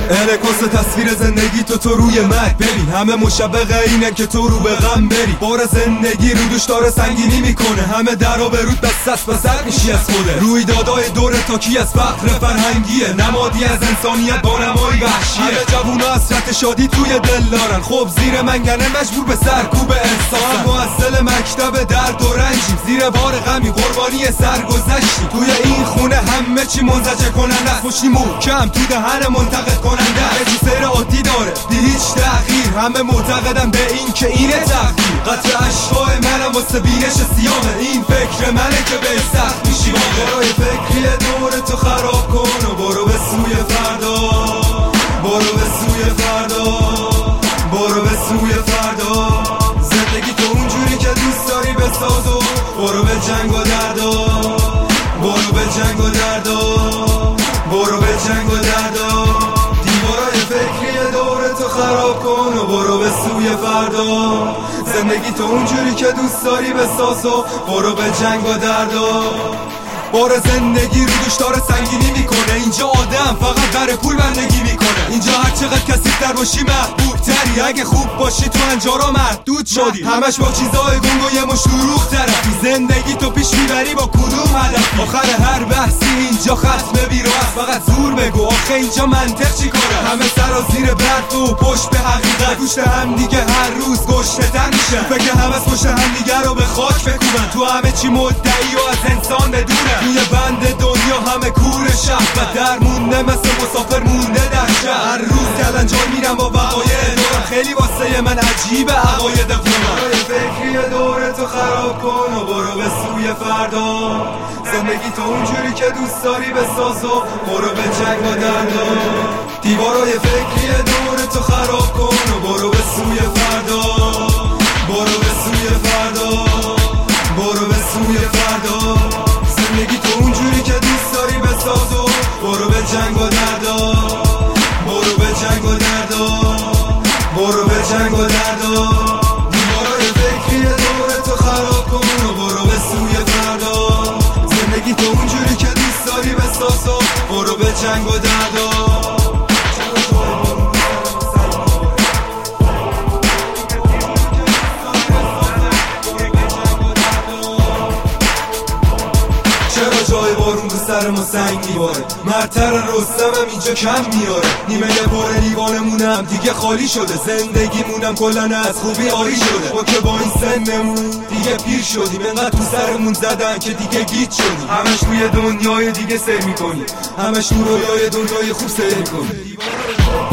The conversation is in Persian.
انعکاس تصویر زندگی تو روی مک ببین، همه مشبقه اینه که تو رو به غم بری. بار زندگی رو دوش داره سنگینی میکنه، همه در و برود بسست بسر میشی از خوده. رویدادای دور تاکی از فقر فرهنگیه، نمادی از انسانیت با نمایی وحشیه. همه جوونا حسرت شادی توی دل دارن، خب زیر منگنه مجبور به سرکوب احساسن. معسل مکتب درد و رنجیم، زیر بار غمی قربانی سرگذشتیم. توی این خونه همه چی منزجر کننده است، پشتی محکم تو دهن منتقد کننده است. یه سیر عادی داره بی هیچ تغییر، همه معتقدن به این که اینه تغییر. قطر اشقای منم واسه بینش سیامه، این فکر منه که به سخت میشی واقع. برای فکری دور تو خراب کن و برو به سوی فردا، برو به سوی فردا، برو به سوی فردا. زندگی تو اونجوری که دوست داری بساز و برو به جنگ و دردا، برو به جنگ و دردا، برو به جنگ و دردا. دیوارای فکری دور تو خراب کن و برو به سوی فردا. زندگی تو اونجوری که دوست داری بساز و برو به جنگ و دردا. بار زندگی رو دوش داره سنگینی میکنه، اینجا آدم فقط در پول بندگی میکنه. اینجا هر چقدر کثیف‌تر باشی محبوب تری، اگه خوب باشی تو انجارا محدود شدی. همش با چیزای گنگ و یه مش دروغ طرفی، زندگی تو پیش میبری با کدوم هدف؟ آخر هر بحثی اینجا ختم بیرو است، فقط زور بگو آخه اینجا منطق چی کاره؟ همه سرازیر برد و پشت به حقیقت، گوشت هم دیگه هر روز گشته‌تر میشه. فکر همه پشت هم دیگه رو به خاک بکوبن، تو همه چی مدعی و از انسان بدونه. توی بند دنیا همه کور شهوت، در مونده مثل مسافر مونده در شهر. هر روز کلنجار میرم با وقایع دورم، خیلی واسه من عجیبه عقاید خودم. فکری دور تو خراب کن و برو به سوی فردا. زندگی تو اونجوری که دوست داری بساز و برو به جنگ و دردا. دیوارای فکری دور تو خراب کن و برو به سوی فردا، برو به سوی فردا، برو به سوی فردا. زندگی تو اونجوری که دوست داری بساز و برو به جنگ و دردا، برو به جنگ و دردا، برو به جنگ و دردا. دیوارای فکری دور تو خراب کن و برو به سوی فردا. زندگی تو اونجوری که دوست داری بساز و برو به جنگ و دردا. جای بارون رو سر ما سنگ میباره، مرتر رستمم اینجا کم میاره. نیمه بار لیوانمونم دیگه خالی شده، زندگیمونم کلن از خوبی عالی شده. ما که با این سنمون دیگه پیر شدیم، انقدر تو سرمون زدن که دیگه گیج شدیم. همش توی دنیای دیگه سر میکنیم، همش تو رویای دنیای خوب سر میکنیم.